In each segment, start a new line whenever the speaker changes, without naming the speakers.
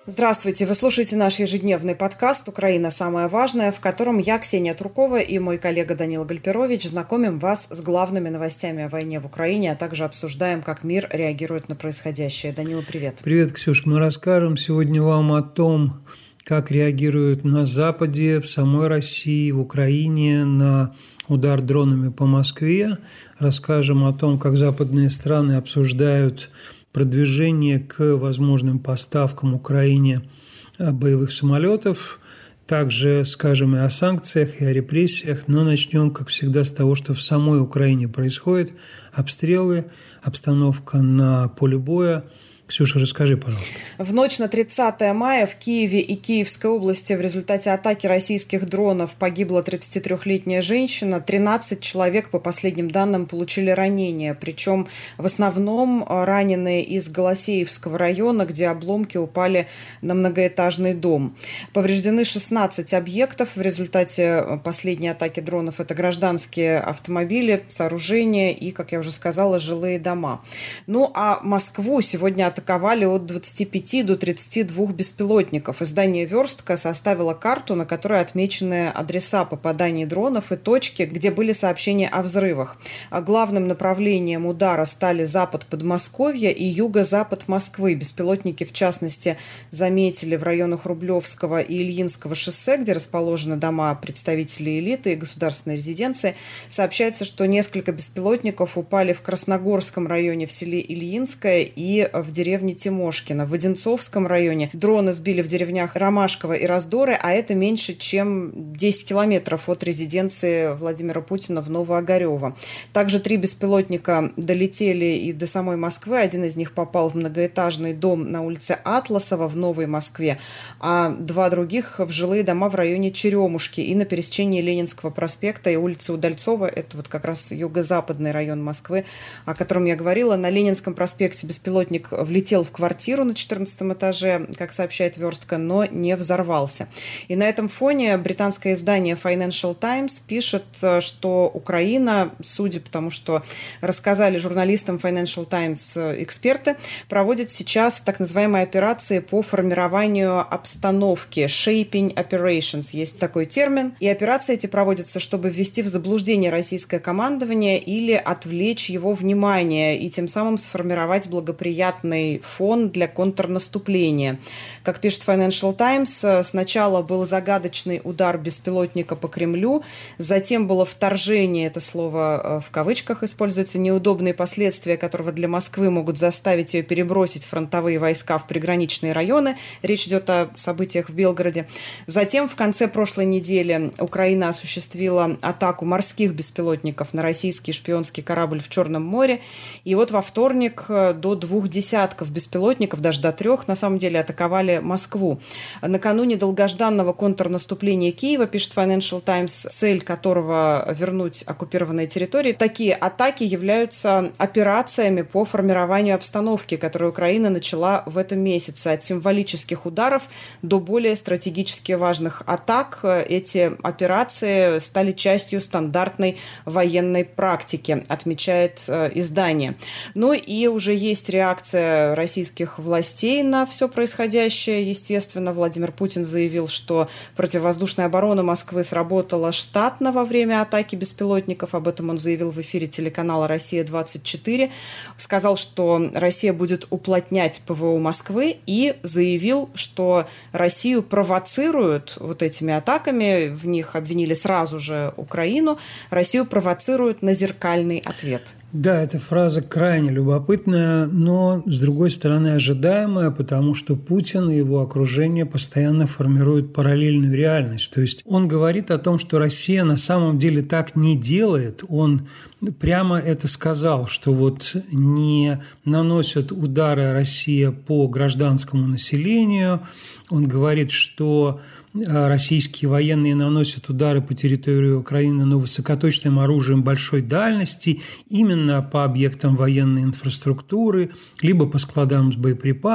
Здравствуйте! Вы слушаете наш ежедневный подкаст «Украина. Самое важное», в котором я, Ксения Трукова, и мой коллега Данил Гальперович знакомим вас с главными новостями о войне в Украине, а также обсуждаем, как мир реагирует на происходящее. Данила, привет!
Привет, Ксюш! Мы расскажем сегодня вам о том, как реагируют на Западе, в самой России, в Украине на удар дронами по Москве. Расскажем о том, как западные страны обсуждают продвижение к возможным поставкам Украине боевых самолетов. Также скажем и о санкциях, и о репрессиях, но начнем, как всегда, с того, что в самой Украине происходит. Обстрелы, обстановка на поле боя. Ксюша, расскажи, пожалуйста.
В ночь на 30 мая в Киеве и Киевской области в результате атаки российских дронов погибла 33-летняя женщина. 13 человек, по последним данным, получили ранения. Причем в основном раненые из Голосеевского района, где обломки упали на многоэтажный дом. Повреждены 16 объектов. В результате последней атаки дронов это гражданские автомобили, сооружения и, как я уже сказала, жилые дома. Ну а Москву сегодня атаковали от 25 до 32 беспилотников. Издание «Верстка» составило карту, на которой отмечены адреса попаданий дронов и точки, где были сообщения о взрывах. Главным направлением удара стали запад Подмосковья и юго-запад Москвы. Беспилотники, в частности, заметили в районах Рублевского и Ильинского шоссе, где расположены дома представителей элиты и государственной резиденции. Сообщается, что несколько беспилотников упали в Красногорском районе, в селе Ильинское и в деревне Тимошкино. В Одинцовском районе дроны сбили в деревнях Ромашково и Раздоры, а это меньше, чем 10 километров от резиденции Владимира Путина в Новоогарево. Также 3 беспилотника долетели и до самой Москвы. Один из них попал в многоэтажный дом на улице Атласова в Новой Москве, а 2 других в жилые дома в районе Черемушки и на пересечении Ленинского проспекта и улицы Удальцова. Это вот как раз юго-западный район Москвы, о котором я говорила. На Ленинском проспекте беспилотник влетел в квартиру на 14 этаже, как сообщает «Верстка», но не взорвался. И на этом фоне британское издание Financial Times пишет, что Украина, судя по тому, что рассказали журналистам Financial Times эксперты, проводит сейчас так называемые операции по формированию обстановки. Shaping Operations. Есть такой термин. И операции эти проводятся, чтобы ввести в заблуждение российское командование или отвлечь его внимание и тем самым сформировать благоприятный фон для контрнаступления. Как пишет Financial Times, сначала был загадочный удар беспилотника по Кремлю, затем было вторжение, это слово в кавычках используется, неудобные последствия которого для Москвы могут заставить ее перебросить фронтовые войска в приграничные районы. Речь идет о событиях в Белгороде. Затем в конце прошлой недели Украина осуществила атаку морских беспилотников на российский шпионский корабль в Черном море. И вот во вторник до 20 беспилотников, даже до 3, на самом деле, атаковали Москву. Накануне долгожданного контрнаступления Киева, пишет Financial Times, цель которого вернуть оккупированные территории, такие атаки являются операциями по формированию обстановки, которую Украина начала в этом месяце. От символических ударов до более стратегически важных атак эти операции стали частью стандартной военной практики, отмечает издание. Ну и уже есть реакция российских властей на все происходящее. Естественно, Владимир Путин заявил, что противовоздушная оборона Москвы сработала штатно во время атаки беспилотников. Об этом он заявил в эфире телеканала «Россия-24». Сказал, что Россия будет уплотнять ПВО Москвы и заявил, что Россию провоцируют вот этими атаками. В них обвинили сразу же Украину. Россию провоцируют на зеркальный ответ.
Да, эта фраза крайне любопытная, но, с другой стороны, ожидаемая, потому что Путин и его окружение постоянно формируют параллельную реальность. То есть он говорит о том, что Россия на самом деле так не делает. Он прямо это сказал, что вот не наносят удары Россия по гражданскому населению. Он говорит, что российские военные наносят удары по территории Украины, но высокоточным оружием большой дальности, именно по объектам военной инфраструктуры, либо по складам с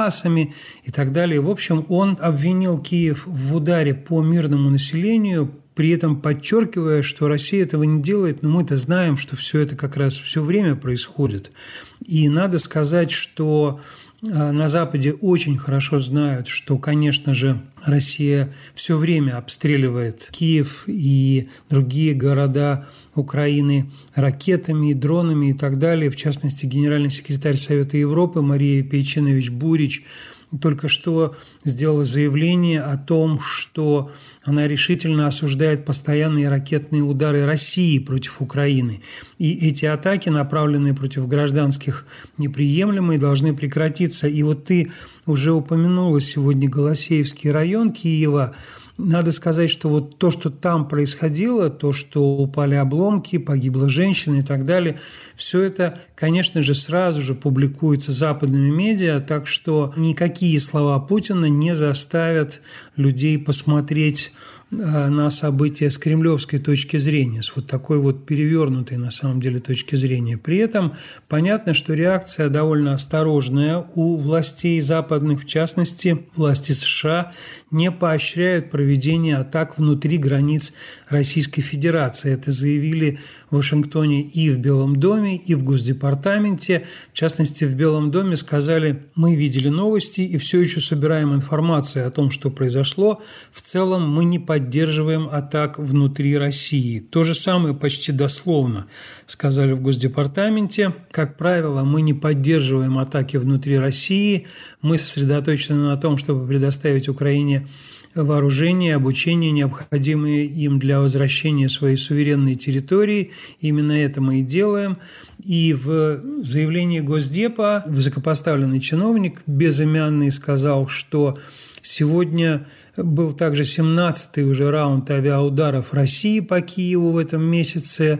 боеприпасами и так далее. В общем, он обвинил Киев в ударе по мирному населению, при этом подчеркивая, что Россия этого не делает, но мы-то знаем, что все это как раз все время происходит. И надо сказать, что на Западе очень хорошо знают, что, конечно же, Россия все время обстреливает Киев и другие города Украины ракетами, дронами и так далее. В частности, генеральный секретарь Совета Европы Мария Пейчинович-Бурич только что сделала заявление о том, что она решительно осуждает постоянные ракетные удары России против Украины. И эти атаки, направленные против гражданских, неприемлемые, должны прекратиться. И вот ты уже упомянула сегодня Голосеевский район Киева. Надо сказать, что вот то, что там происходило, то, что упали обломки, погибла женщина и так далее, все это, конечно же, сразу же публикуется западными медиа, так что никакие слова Путина не заставят людей посмотреть на события с кремлевской точки зрения, с вот такой вот перевернутой на самом деле точки зрения. При этом понятно, что реакция довольно осторожная у властей западных, в частности, власти США не поощряют проведение атак внутри границ Российской Федерации. Это заявили в Вашингтоне и в Белом доме, и в Госдепартаменте. В частности, в Белом доме сказали: мы видели новости и все еще собираем информацию о том, что произошло. В целом мы не поддерживаем атак внутри России. То же самое почти дословно сказали в Госдепартаменте. Как правило, мы не поддерживаем атаки внутри России. Мы сосредоточены на том, чтобы предоставить Украине вооружение, обучение, необходимые им для возвращения своей суверенной территории. Именно это мы и делаем. И в заявлении Госдепа высокопоставленный чиновник, безымянный, сказал, что сегодня был также 17-й уже раунд авиаударов России по Киеву в этом месяце,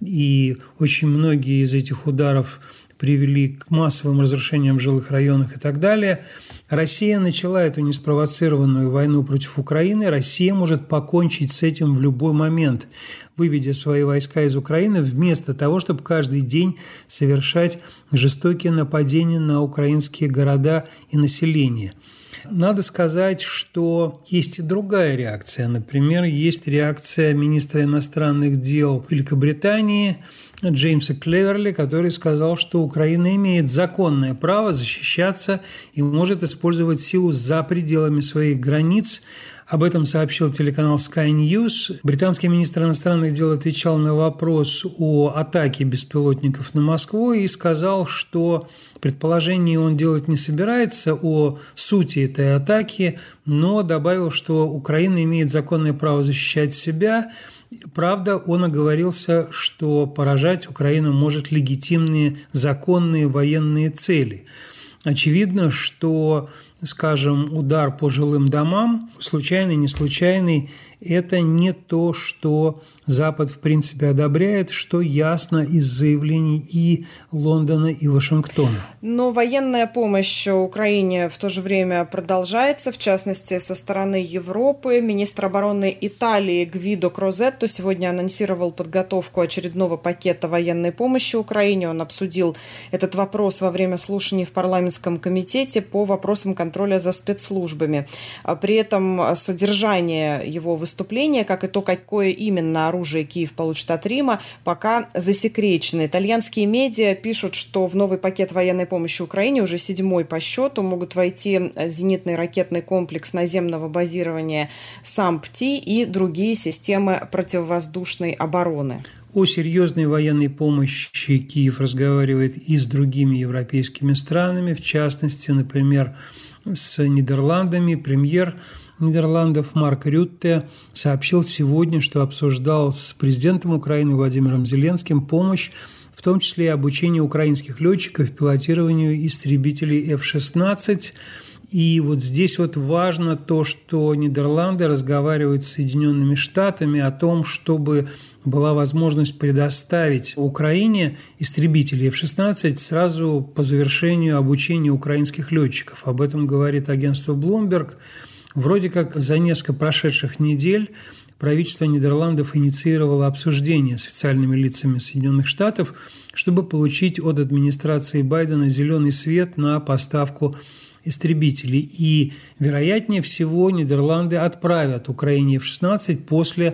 и очень многие из этих ударов привели к массовым разрушениям в жилых районах и так далее. Россия начала эту неспровоцированную войну против Украины. Россия может покончить с этим в любой момент, выведя свои войска из Украины, вместо того, чтобы каждый день совершать жестокие нападения на украинские города и население. Надо сказать, что есть и другая реакция. Например, есть реакция министра иностранных дел Великобритании Джеймса Клеверли, который сказал, что Украина имеет законное право защищаться и может использовать силу за пределами своих границ. Об этом сообщил телеканал Sky News. Британский министр иностранных дел отвечал на вопрос о атаке беспилотников на Москву и сказал, что предположений он делать не собирается о сути этой атаки, но добавил, что Украина имеет законное право защищать себя. Правда, он оговорился, что поражать Украину может легитимные законные военные цели. Очевидно, что, скажем, удар по жилым домам, случайный, не случайный, это не то, что Запад в принципе одобряет, что ясно из заявлений и Лондона, и Вашингтона.
Но военная помощь Украине в то же время продолжается, в частности, со стороны Европы. Министр обороны Италии Гвидо Крозетто сегодня анонсировал подготовку очередного пакета военной помощи Украине. Он обсудил этот вопрос во время слушаний в парламентском комитете по вопросам контроля за спецслужбами. При этом содержание его выступления, как и то, какое именно оружие Киев получит от Рима, пока засекречено. Итальянские медиа пишут, что в новый пакет военной помощи Украине, уже 7-й по счету, могут войти зенитный ракетный комплекс наземного базирования САМ-ПТИ и другие системы противовоздушной обороны.
О серьезной военной помощи Киев разговаривает и с другими европейскими странами, в частности, например, с Нидерландами. Премьер Нидерландов Марк Рютте сообщил сегодня, что обсуждал с президентом Украины Владимиром Зеленским помощь, в том числе и обучение украинских летчиков пилотированию истребителей F-16. И вот здесь вот важно то, что Нидерланды разговаривают с Соединенными Штатами о том, чтобы была возможность предоставить Украине истребители F-16 сразу по завершению обучения украинских летчиков. Об этом говорит агентство Bloomberg. Вроде как за несколько прошедших недель правительство Нидерландов инициировало обсуждение с официальными лицами Соединенных Штатов, чтобы получить от администрации Байдена зеленый свет на поставку истребителей. И, вероятнее всего, Нидерланды отправят Украине F-16 после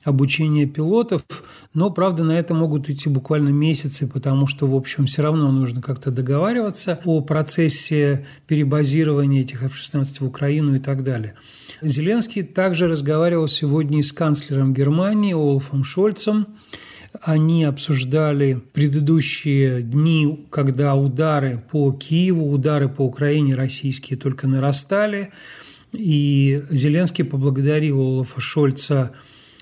обучения пилотов, но, правда, на это могут уйти буквально месяцы, потому что, в общем, все равно нужно как-то договариваться о процессе перебазирования этих F-16 в Украину и так далее. Зеленский также разговаривал сегодня и с канцлером Германии Олафом Шольцем. Они обсуждали предыдущие дни, когда удары по Киеву, удары по Украине российские только нарастали. И Зеленский поблагодарил Олафа Шольца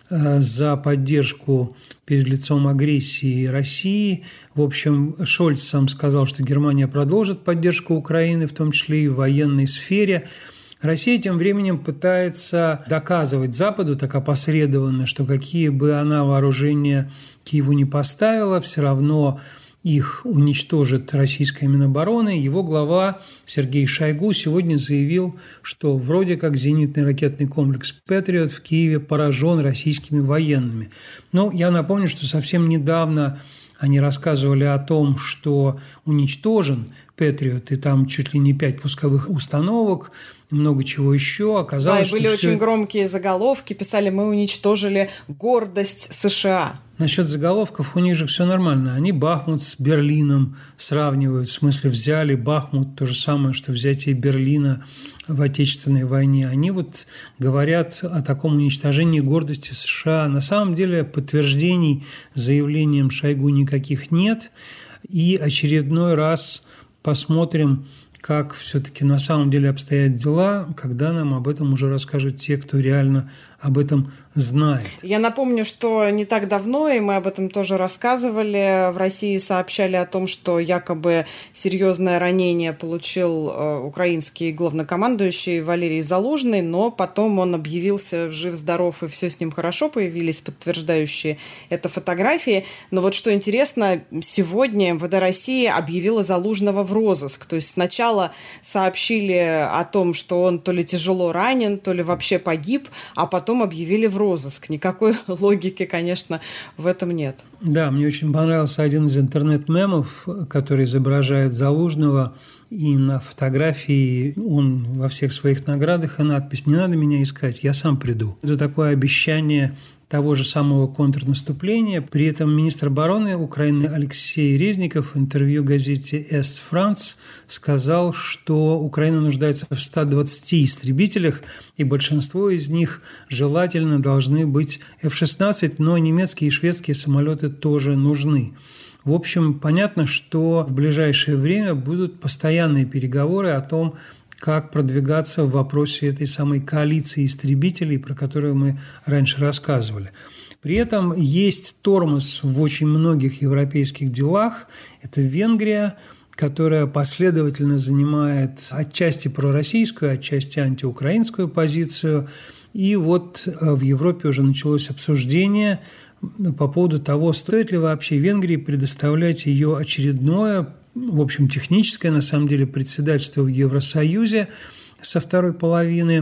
за поддержку перед лицом агрессии России. В общем, Шольц сам сказал, что Германия продолжит поддержку Украины, в том числе и в военной сфере. Россия тем временем пытается доказывать Западу так опосредованно, что какие бы она вооружения Киеву не поставила, все равно их уничтожит российская Минобороны. Его глава Сергей Шойгу сегодня заявил, что вроде как зенитный ракетный комплекс «Патриот» в Киеве поражен российскими военными. Но я напомню, что совсем недавно они рассказывали о том, что уничтожен «Патриот», и там чуть ли не 5 пусковых установок, много чего еще. Оказалось,
да, и были очень громкие заголовки, писали: «Мы уничтожили гордость США».
Насчет заголовков у них же все нормально. Они Бахмут с Берлином сравнивают, в смысле взяли Бахмут, то же самое, что взятие Берлина в Отечественной войне. Они вот говорят о таком уничтожении гордости США. На самом деле подтверждений заявлением Шойгу никаких нет. И очередной раз посмотрим, как все-таки на самом деле обстоят дела, когда нам об этом уже расскажут те, кто реально об этом знает.
Я напомню, что не так давно, и мы об этом тоже рассказывали, в России сообщали о том, что якобы серьезное ранение получил украинский главнокомандующий Валерий Залужный, но потом он объявился жив-здоров, и все с ним хорошо, появились подтверждающие это фотографии. Но вот что интересно, сегодня МВД России объявила Залужного в розыск. То есть сначала сообщили о том, что он то ли тяжело ранен, то ли вообще погиб, а потом объявили в розыск. Никакой логики, конечно, в этом нет.
Да, мне очень понравился один из интернет-мемов, который изображает Залужного, и на фотографии он во всех своих наградах, и надпись «Не надо меня искать, я сам приду». Это такое обещание того же самого контрнаступления. При этом министр обороны Украины Алексей Резников в интервью газете «Est France» сказал, что Украина нуждается в 120 истребителях, и большинство из них желательно должны быть F-16, но немецкие и шведские самолеты тоже нужны. В общем, понятно, что в ближайшее время будут постоянные переговоры о том, как продвигаться в вопросе этой самой коалиции истребителей, про которую мы раньше рассказывали. При этом есть тормоз в очень многих европейских делах. Это Венгрия, которая последовательно занимает отчасти пророссийскую, отчасти антиукраинскую позицию. И вот в Европе уже началось обсуждение по поводу того, стоит ли вообще Венгрии предоставлять ее очередное, в общем, техническое, на самом деле, председательство в Евросоюзе со второй половины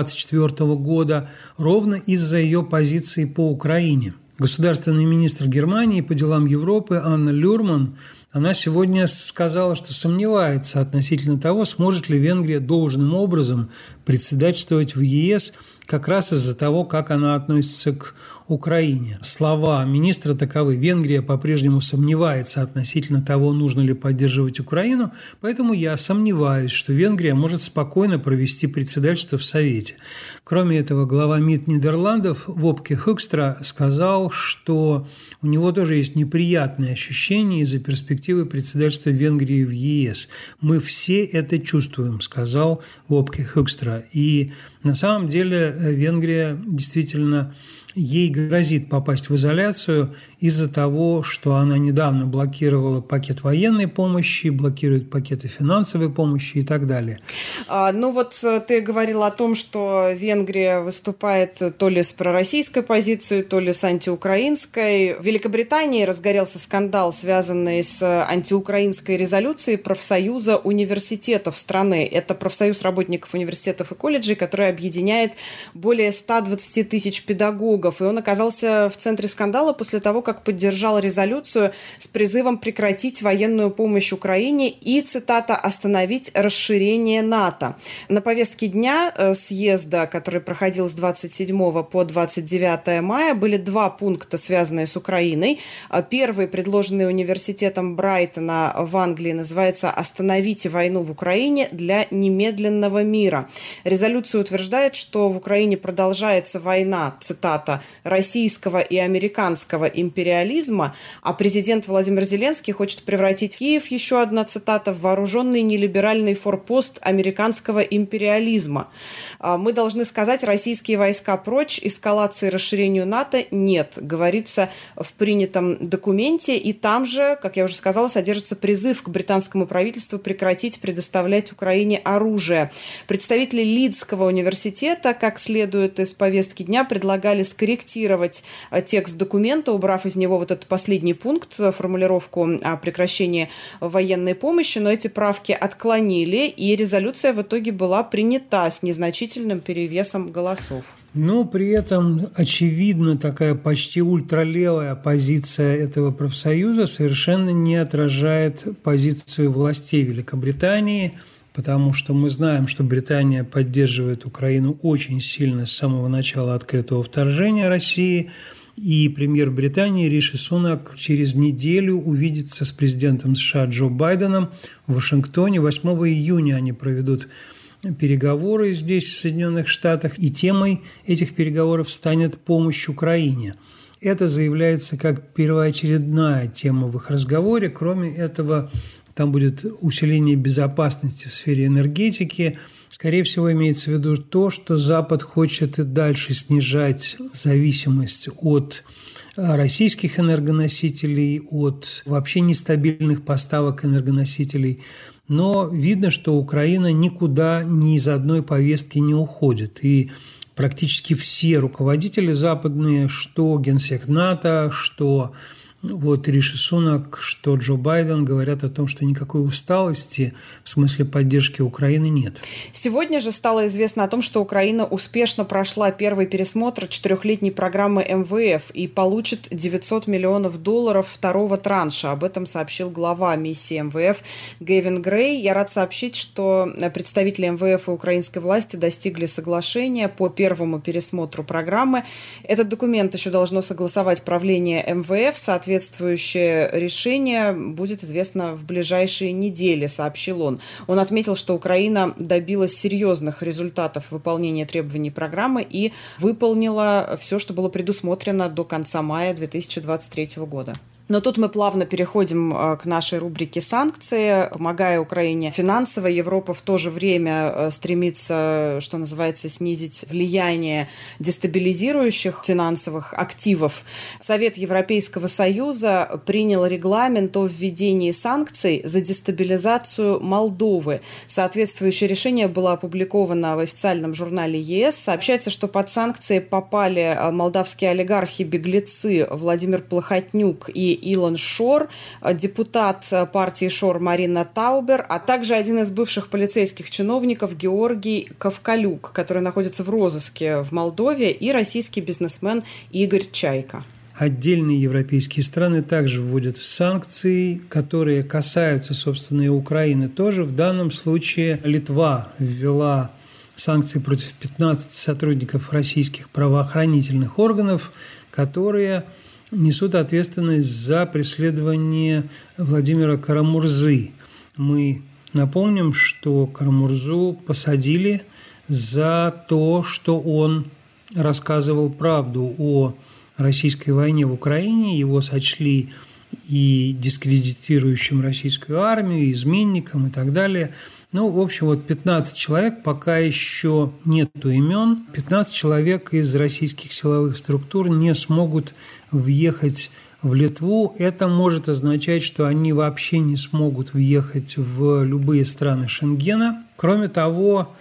2024 года ровно из-за ее позиции по Украине. Государственный министр Германии по делам Европы Анна Люрман, она сегодня сказала, что сомневается относительно того, сможет ли Венгрия должным образом председательствовать в ЕС как раз из-за того, как она относится к Украине. Слова министра таковы: Венгрия по-прежнему сомневается относительно того, нужно ли поддерживать Украину, поэтому я сомневаюсь, что Венгрия может спокойно провести председательство в Совете. Кроме этого, глава МИД Нидерландов Вопке Хукстра сказал, что у него тоже есть неприятные ощущения из-за перспективы председательства Венгрии в ЕС. Мы все это чувствуем, сказал Вопке Хукстра. И на самом деле Венгрия действительно, ей грозит попасть в изоляцию из-за того, что она недавно блокировала пакет военной помощи, блокирует пакеты финансовой помощи и так далее.
Ну вот ты говорил о том, что Венгрия выступает то ли с пророссийской позицией, то ли с антиукраинской. В Великобритании разгорелся скандал, связанный с антиукраинской резолюцией профсоюза университетов страны. Это профсоюз работников университетов и колледжей, который объединяет более 120 тысяч педагогов. И он оказался в центре скандала после того, как поддержал резолюцию с призывом прекратить военную помощь Украине и, цитата, «остановить расширение НАТО». На повестке дня съезда, который проходил с 27 по 29 мая, были два пункта, связанные с Украиной. Первый, предложенный университетом Брайтона в Англии, называется «Остановите войну в Украине для немедленного мира». Резолюция утверждает, что в Украине продолжается война, цитата, «российского и американского империализма», а президент Владимир Зеленский хочет превратить Киев, еще одна цитата, в вооруженный нелиберальный форпост американского империализма. Мы должны сказать, российские войска прочь, эскалации и расширению НАТО нет, говорится в принятом документе. И там же, как я уже сказала, содержится призыв к британскому правительству прекратить предоставлять Украине оружие. Представители Лидского университета, как следует из повестки дня, предлагали скорректировать текст документа, убрав из него вот этот последний пункт, формулировку о прекращении военной помощи, но эти правки отклонили, и резолюция в итоге была принята с незначительным перевесом голосов.
Но при этом, очевидно, такая почти ультралевая позиция этого профсоюза совершенно не отражает позицию властей Великобритании, потому что мы знаем, что Британия поддерживает Украину очень сильно с самого начала открытого вторжения России, и премьер Британии Риши Сунак через неделю увидится с президентом США Джо Байденом в Вашингтоне. 8 июня они проведут переговоры здесь, в Соединенных Штатах, и темой этих переговоров станет помощь Украине. Это заявляется как первоочередная тема в их разговоре. Кроме этого, там будет усиление безопасности в сфере энергетики. Скорее всего, имеется в виду то, что Запад хочет и дальше снижать зависимость от российских энергоносителей, от вообще нестабильных поставок энергоносителей. Но видно, что Украина никуда ни из одной повестки не уходит. И практически все руководители западные, что генсек НАТО, что вот Риши Сунак, что Джо Байден говорят о том, что никакой усталости в смысле поддержки Украины нет.
Сегодня же стало известно о том, что Украина успешно прошла первый пересмотр 4-летней программы МВФ и получит $900 миллионов второго транша. Об этом сообщил глава миссии МВФ Гэвин Грей. Я рад сообщить, что представители МВФ и украинской власти достигли соглашения по первому пересмотру программы. Этот документ еще должно согласовать правление МВФ. Соответствующее решение будет известно в ближайшие недели, сообщил он. Он отметил, что Украина добилась серьезных результатов выполнения требований программы и выполнила все, что было предусмотрено до конца мая 2023 года. Но тут мы плавно переходим к нашей рубрике «Санкции». Помогая Украине финансово, Европа в то же время стремится, что называется, снизить влияние дестабилизирующих финансовых активов. Совет Европейского Союза принял регламент о введении санкций за дестабилизацию Молдовы. Соответствующее решение было опубликовано в официальном журнале ЕС. Сообщается, что под санкции попали молдавские олигархи-беглецы Владимир Плохотнюк и Илон Шор, депутат партии Шор Марина Таубер, а также один из бывших полицейских чиновников Георгий Ковкалюк, который находится в розыске в Молдове, и российский бизнесмен Игорь Чайка.
Отдельные европейские страны также вводят санкции, которые касаются, собственно, и Украины тоже. В данном случае Литва ввела санкции против 15 сотрудников российских правоохранительных органов, которые несут ответственность за преследование Владимира Карамурзы. Мы напомним, что Карамурзу посадили за то, что он рассказывал правду о российской войне в Украине. Его сочли и дискредитирующим российскую армию, и изменником и так далее. Ну, в общем, вот 15 человек, пока еще нету имен, 15 человек из российских силовых структур не смогут въехать в Литву. Это может означать, что они вообще не смогут въехать в любые страны Шенгена. Кроме того,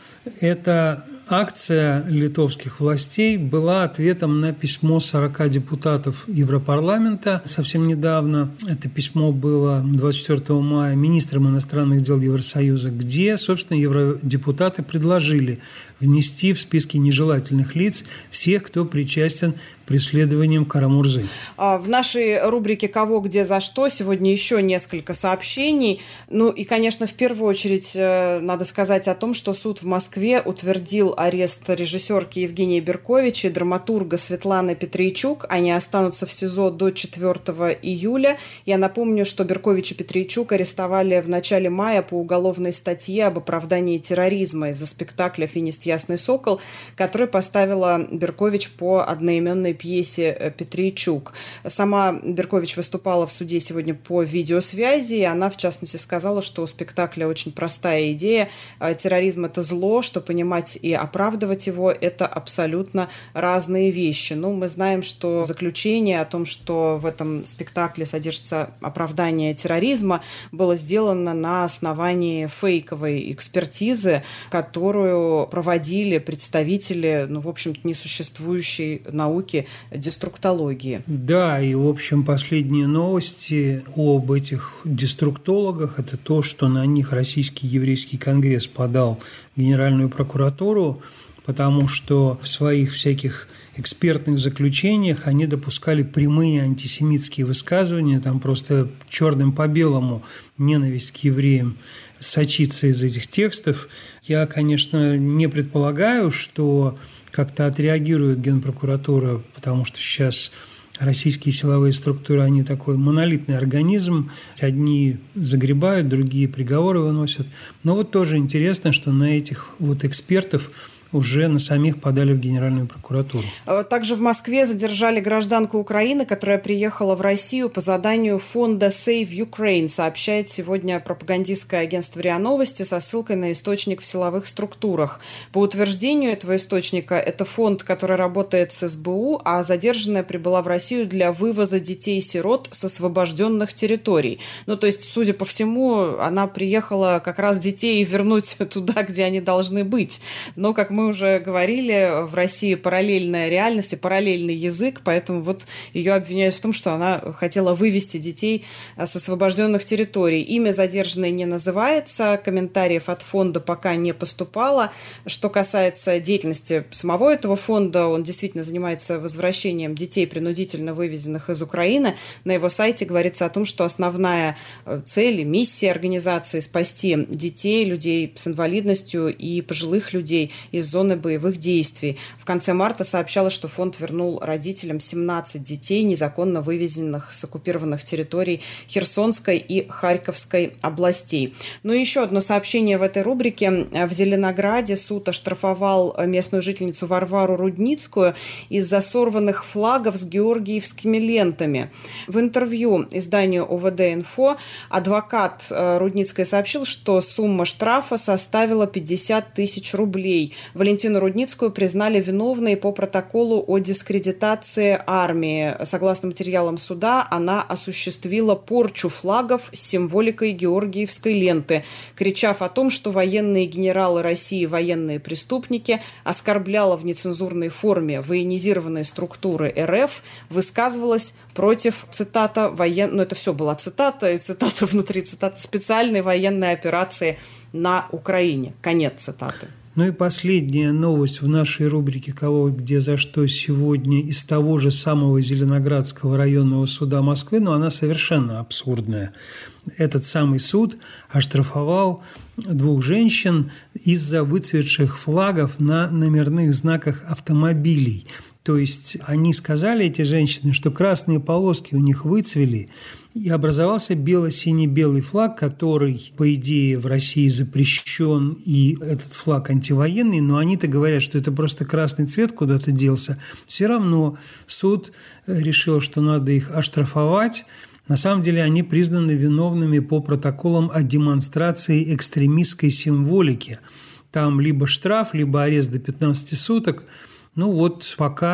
эта акция литовских властей была ответом на письмо 40 депутатов Европарламента совсем недавно. Это письмо было 24 мая министром иностранных дел Евросоюза, где, собственно, евродепутаты предложили внести в списки нежелательных лиц всех, кто причастен к преследованиям Кара-Мурзы.
В нашей рубрике «Кого, где, за что» сегодня еще несколько сообщений. Ну и, конечно, в первую очередь надо сказать о том, что суд в Москве утвердил арест режиссерки Евгении Беркович и драматурга Светланы Петрейчук. Они останутся в СИЗО до 4 июля. Я напомню, что Беркович и Петрейчук арестовали в начале мая по уголовной статье об оправдании терроризма из-за спектакля «Финист Ясный Сокол», который поставила Беркович по одноименной пьесе Петрейчук. Сама Беркович выступала в суде сегодня по видеосвязи, и она, в частности, сказала, что у спектакля очень простая идея. Терроризм – это зло, что понимать и оправдывать его – это абсолютно разные вещи. Ну, мы знаем, что заключение о том, что в этом спектакле содержится оправдание терроризма, было сделано на основании фейковой экспертизы, которую проводили представители, в общем-то, несуществующей науки деструктологии.
Да, и, в общем, последние новости об этих деструктологах – это то, что на них Российский еврейский конгресс подал в Генеральную прокуратуру, потому что в своих всяких экспертных заключениях они допускали прямые антисемитские высказывания, там просто черным по белому ненависть к евреям сочится из этих текстов. Я, конечно, не предполагаю, что как-то отреагирует Генпрокуратура, потому что сейчас российские силовые структуры, они такой монолитный организм. Одни загребают, другие приговоры выносят. Но вот тоже интересно, что на этих вот экспертов уже на самих подали в Генеральную прокуратуру.
Также в Москве задержали гражданку Украины, которая приехала в Россию по заданию фонда Save Ukraine, сообщает сегодня пропагандистское агентство РИА Новости со ссылкой на источник в силовых структурах. По утверждению этого источника, это фонд, который работает с СБУ, а задержанная прибыла в Россию для вывоза детей-сирот с освобожденных территорий. То есть, судя по всему, она приехала как раз детей вернуть туда, где они должны быть. Но, как мы уже говорили, в России параллельная реальность и параллельный язык, поэтому вот ее обвиняют в том, что она хотела вывести детей с освобожденных территорий. Имя задержанной не называется, комментариев от фонда пока не поступало. Что касается деятельности самого этого фонда, он действительно занимается возвращением детей, принудительно вывезенных из Украины. На его сайте говорится о том, что основная цель и миссия организации – спасти детей, людей с инвалидностью и пожилых людей из зоны боевых действий. В конце марта сообщалось, что фонд вернул родителям 17 детей, незаконно вывезенных с оккупированных территорий Херсонской и Харьковской областей. И еще одно сообщение в этой рубрике. В Зеленограде суд оштрафовал местную жительницу Варвару Рудницкую из-за сорванных флагов с георгиевскими лентами. В интервью изданию ОВД-Инфо адвокат Рудницкой сообщил, что сумма штрафа составила 50 тысяч рублей. Валентину Рудницкую признали виновной по протоколу о дискредитации армии. Согласно материалам суда, она осуществила порчу флагов с символикой георгиевской ленты, кричав о том, что военные генералы России – военные преступники, оскорбляла в нецензурной форме военизированные структуры РФ, высказывалась против, цитата, это все была цитата, и цитата внутри цитаты, специальной военной операции на Украине. Конец цитаты.
И последняя новость в нашей рубрике «Кого, где, за что» сегодня из того же самого Зеленоградского районного суда Москвы, но она совершенно абсурдная. Этот самый суд оштрафовал 2 женщин из-за выцветших флагов на номерных знаках автомобилей. То есть они сказали, эти женщины, что красные полоски у них выцвели, и образовался бело-синий-белый флаг, который, по идее, в России запрещен, и этот флаг антивоенный, но они-то говорят, что это просто красный цвет куда-то делся. Все равно суд решил, что надо их оштрафовать. На самом деле они признаны виновными по протоколам о демонстрации экстремистской символики. Там либо штраф, либо арест до 15 суток. Пока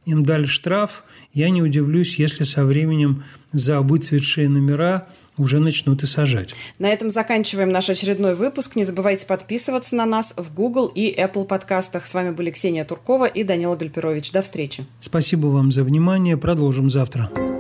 им дали штраф, я не удивлюсь, если со временем за выцветшие номера уже начнут и сажать.
На этом заканчиваем наш очередной выпуск. Не забывайте подписываться на нас в Google и Apple подкастах. С вами были Ксения Туркова и Данила Гальперович. До встречи.
Спасибо вам за внимание. Продолжим завтра.